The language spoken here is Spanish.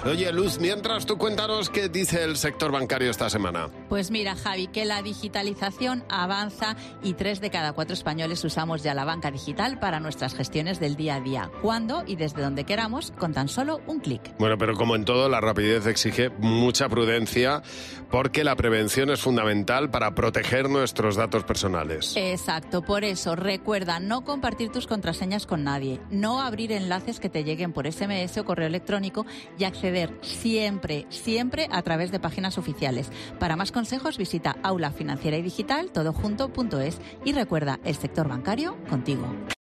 Oye, Luz, mientras tú cuéntanos qué dice el sector bancario esta semana. Pues mira, Javi, que la digitalización avanza y 3 de cada 4 españoles usamos ya la banca digital para nuestras gestiones del día a día, cuando y desde donde queramos, con tan solo un clic. Bueno, pero como en todo, la rapidez exige mucha prudencia porque la prevención es fundamental para proteger nuestros datos personales. Exacto, por eso recuerda no compartir tus contraseñas con nadie, no abrir enlaces que te lleguen por SMS o correo electrónico y acceder siempre a través de páginas oficiales. Para más consejos visita Aula Financiera y Digital todojunto.es y recuerda, el sector bancario contigo.